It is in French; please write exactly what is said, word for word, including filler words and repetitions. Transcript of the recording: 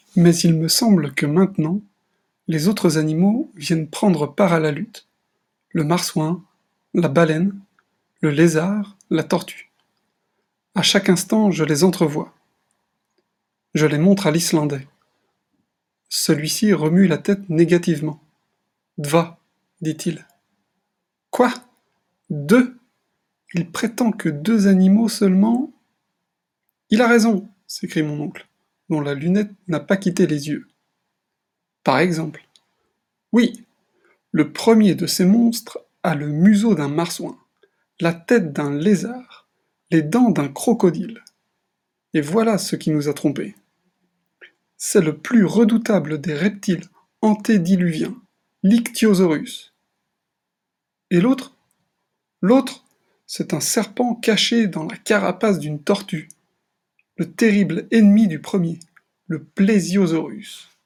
Mais il me semble que maintenant, les autres animaux viennent prendre part à la lutte. Le marsouin, la baleine, le lézard, la tortue. À chaque instant, je les entrevois. Je les montre à l'Islandais. Celui-ci remue la tête négativement. Dva, dit-il. Quoi? Deux? Il prétend que deux animaux seulement. Il a raison, s'écrie mon oncle, dont la lunette n'a pas quitté les yeux. Par exemple. Oui, le premier de ces monstres a le museau d'un marsouin, la tête d'un lézard, les dents d'un crocodile. Et voilà ce qui nous a trompés. C'est le plus redoutable des reptiles antédiluviens, l'Ichthyosaurus. Et l'autre? L'autre, c'est un serpent caché dans la carapace d'une tortue, le terrible ennemi du premier, le Plesiosaurus.